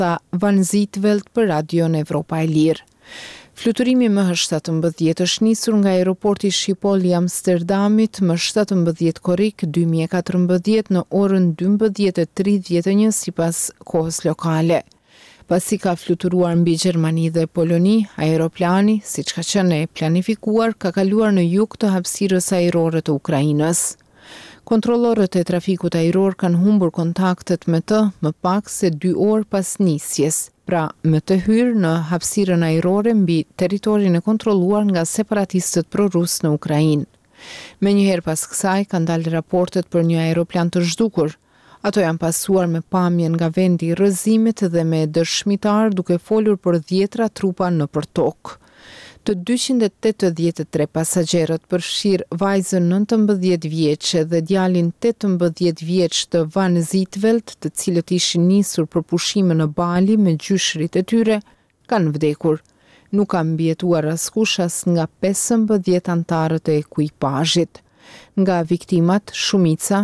tha Van Zietveld për Radion Evropa e Lirë. Fluturimi më 17 është nisur nga aeroporti Schiphol i Amsterdamit më 17 korrik 2014 në orën 12:31 sipas kohës lokale. Pasi ka fluturuar mbi Gjermani dhe Poloni, aeroplani, siç ka qenë e planifikuar, ka kaluar në jug të hapësirës ajrore të Ukrainës. Kontrollorët e trafikut ajror kanë humbur kontaktet me të më pak se 2 orë pas nisjes, pra me të hyrë në hapësirën ajrore mbi territorin e kontrolluar nga separatistët pro-rus në Ukrainë. Menjëherë pas kësaj kanë dalë raportet për një aeroplan të zhdukur. Ato janë pasuar me pamjen nga vendi i rrëzimit dhe me dëshmitar duke folur për 10 trupa nëpër tokë. Të 283 pasagerët përfshirë vajzën 19 vjeçe dhe djalin 18 vjeç të Van Zietveld, të cilët ishin nisur për pushime në Bali me gjyshrit e tyre, kanë vdekur. Nuk ka mbijetuar askush as nga 15 antarët e ekuipazhit. Nga viktimat, shumica,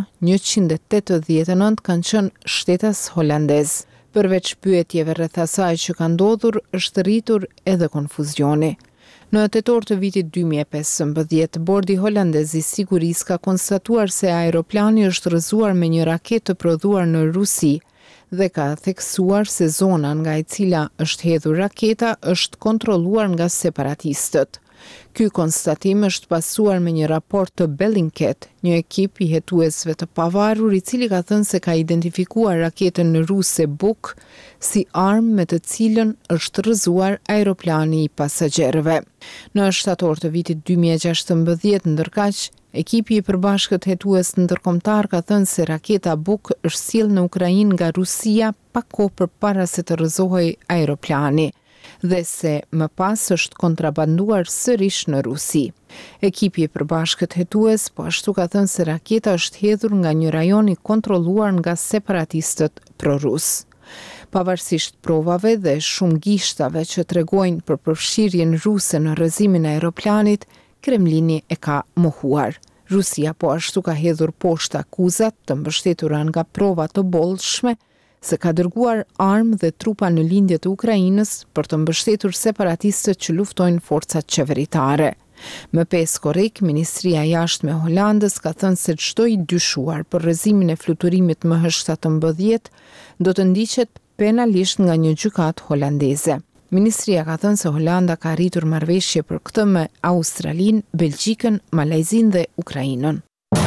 189 kanë qenë shtetas holandez. Përveç pyetjeve rreth asaj që ka ndodhur, është rritur edhe konfuzioni. Në tetor të vitit 2015, bordi holandez i sigurisë ka konstatuar se aeroplani është rrëzuar me një raketë të prodhuar në Rusi dhe ka theksuar se zona nga e cila është hedhur raketa është kontrolluar nga separatistët. Ky konstatim është pasuar me një raport të Bellingcat, një ekip i hetuesve të pavarur i cili ka thënë se ka identifikuar raketën ruse Buk si armë me të cilën është rrëzuar aeroplani i pasagerëve. Në shtator të vitit 2016, ndërkaq, ekipi i përbashkët hetues ndërkombëtar ka thënë se raketa Buk është sjellë në Ukrainë nga Rusia pak kohë përpara se të rrëzohej aeroplani dhe se më pas është kontrabanduar sërish në Rusi. Ekipi i përbashkët hetues po ashtu ka thënë se raketa është hedhur nga një rajon i kontrolluar nga separatistët pro-rus. Pavarësisht provave dhe shumë gishtave që tregojnë për përfshirjen ruse në rrëzimin e aeroplanit, Kremlini e ka mohuar. Rusia po ashtu ka hedhur poshtë akuzat të mbështetura nga prova të bollshme se ka dërguar armë dhe trupa në lindje të Ukrainës për të mbështetur separatistët që luftojnë forcat qeveritare. Më 5 korrik, Ministria e Jashtme e Holandës ka thënë se çdo i dyshuar për rrëzimin e fluturimit MH17 do të ndiqet penalisht nga një gjykatë holandeze. Ministria ka thënë se Holanda ka arritur marrëveshje për këtë me Australinë, Belgjikën, Malajzinë dhe Ukrainën.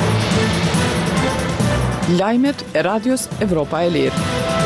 Lajmet e Radios Evropa e Lirë.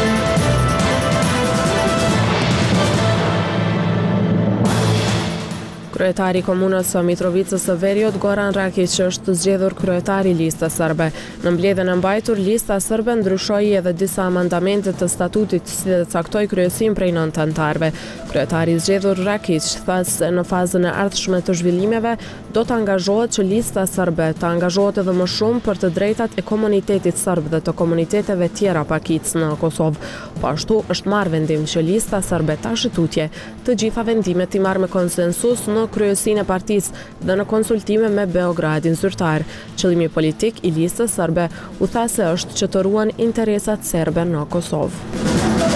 Kryetari i komunës së Mitrovicës së Veriut, Goran Rakić, është zgjedhur kryetari i listës serbe. Në mbledhjen e mbajtur, lista serbe ndryshoi edhe disa amandamente të statutit që caktoi kryesin prej 9 anëtarëve. Kryetari i zgjedhur Rakić tha se në fazën e ardhshme të zhvillimeve do të angazhohet që lista serbe të angazhohet edhe më shumë për të drejtat e komunitetit serb dhe të komuniteteve tjera pakic në Kosovë. Po ashtu është marrë vendim që lista serbe ta shëtutje të gjitha vendimet i marrë me konsensus në kryesinë e partisë dhe në konsultime me Beogradin zyrtar. Qëllimi politik i listës serbe u tha se është që të ruan interesat serbe në Kosovë.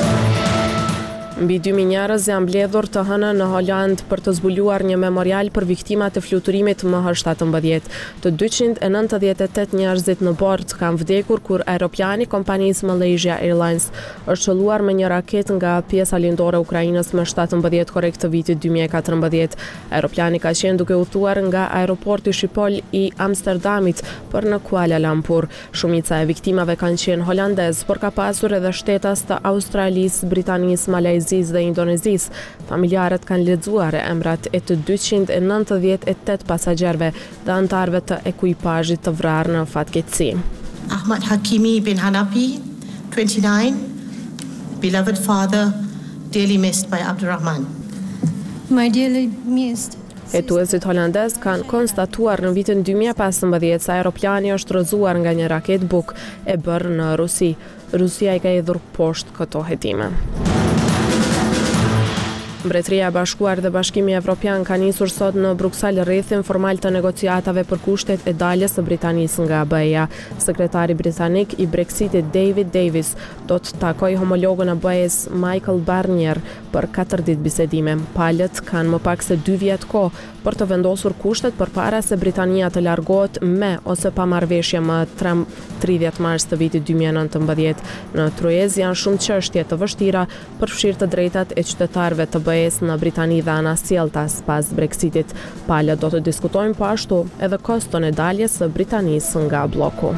Mbi 2000 njerëz janë mbledhur të hënën në Holand për të zbuluar një memorial për viktimat e fluturimit MH17. Të 298 njerëzit në bord kanë vdekur kur aeroplani kompanisë Malaysia Airlines është qelluar me një raketë nga pjesa lindore e Ukrainës më 17 korrik të vitit 2014. Aeroplani ka qenë duke udhëtuar nga aeroporti Schiphol i Amsterdamit për në Kuala Lumpur. Shumica e viktimave kanë qenë holandez, por ka pasur edhe shtetas të Australisë, Britanisë, Malajzisë dhe Indonezisë. Familjarët kanë lexuar emrat e të 298 pasagerëve dhe anëtarëve të ekuipazhit të vrarë në fatkeqësi. Ahmad Hakimi bin Hanafi, 29, beloved father, dearly missed by Abdurrahman. My dearly missed. Hetuesit holandez kanë konstatuar në vitin 2015 se aeroplani është rrëzuar nga një raketë Buk e bërë në Rusi. Rusia i ka hedhur poshtë këto hetime. Mbretëria e Bashkuar dhe Bashkimi Evropian ka nisur sot në Bruksel rrethin formal të negociatave për kushtet e daljes së Britanisë nga BE-ja. Sekretari britanik i Brexitit David Davis do të takojë homologun e BE-s Michael Barnier për 4 ditë bisedime. Palët kanë më pak se 2 vjet kohë për të vendosur kushtet përpara se Britania të largohet me ose pa marrëveshje më 30 mars të vitit 2019. Në Truez janë shumë çështje të vështira përfshirë të drejtat e qytetarëve të BE-s në Britani dhe anasjelltas pas Brexitit. Palët do të diskutojnë po ashtu edhe koston e daljes së Britanisë nga bloku.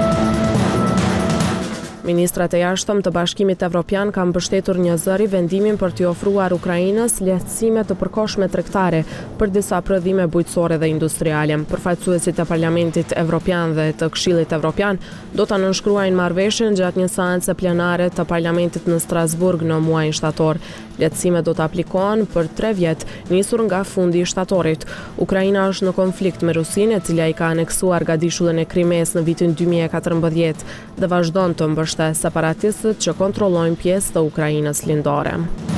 Ministrat e jashtëm të Bashkimit Evropian kanë mbështetur një zëri vendimin për t'i ofruar Ukrainës lehtësime të përkohshme tregtare për disa prodhime bujqësore dhe industriale. Përfaqësuesit e Parlamentit Evropian dhe të Këshillit Evropian do ta nënshkruajnë marrëveshjen gjatë një seance plenare të Parlamentit në Strasburg në muajin shtator. Lehtësimet do të aplikohen për 3 vjet, nisur nga fundi i shtatorit. Ukraina është në konflikt me Rusinë, e cila i ka aneksuar gadishullin e Krimes në vitin 2014 dhe vazhdon të mbështetë separatistët që kontrollojnë pjesë të Ukrainës lindore.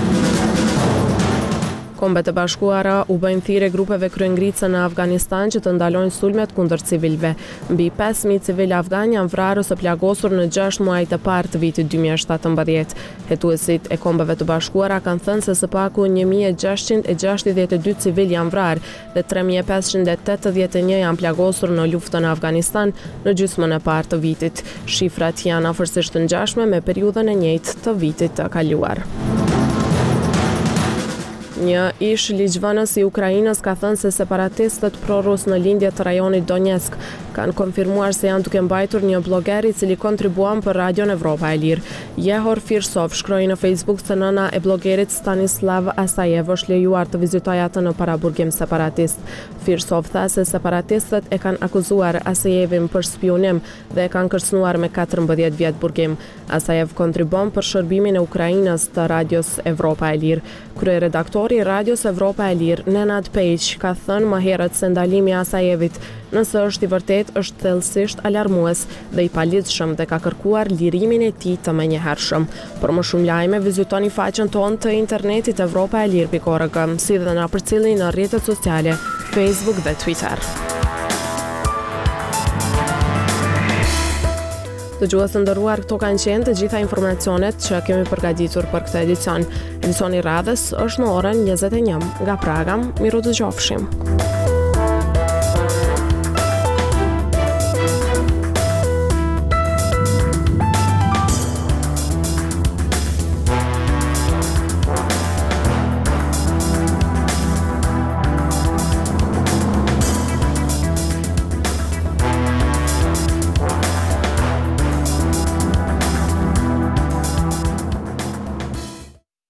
Kombet e Bashkuara u bëjnë thirrje grupeve kryengritëse në Afganistan që të ndalojnë sulmet kundër civilëve. Mbi 5000 civil afgan janë vrarë ose plagosur në 6 muajt e parë të vitit 2017. Hetuesit e Kombeve të Bashkuara kanë thënë se së paku 1662 civil janë vrarë dhe 3581 janë plagosur në luftën në Afganistan në gjysmën e parë të vitit. Shifrat janë afërsisht të ngjashme me periudhën e njëjtë të vitit të kaluar. Një ish ligjvënës i Ukrainës ka thënë se separatistët prorus në lindje të rajonit Donetsk kanë konfirmuar se janë duke mbajtur një bloger i cili kontribuan për Radion Evropa e Lirë. Jehor Firsov shkroi në Facebook se nëna e blogerit Stanislav Asajev është lejuar të vizitojë atë në paraburgim separatist. Firsov tha se separatistët e kanë akuzuar Asajevin për spionim dhe e kanë kërcënuar me 14 vjet burgim. Asajev kontribuon për shërbimin e Ukrainës të Radios Evropa e Lirë. Kryeredaktori i Radios Evropa e Lirë, Nenad Pejq, ka thënë më herët se ndalimi i Asajevit, nëse është i vërtet, është thellësisht alarmues dhe i paligjshëm dhe ka kërkuar lirimin e tij të menjëhershëm. Për më shumë lajme, vizitoni faqen tonë të internetit evropaelir.org, si dhe na përcjellni në rrjetet sociale, Facebook dhe Twitter. Dëgjues të nderuar, këto kanë qenë të gjitha informacionet që kemi përgatitur për këtë edicion. Edicioni i radhës është në orën 21 nga Praga. Miru dëgjofshim.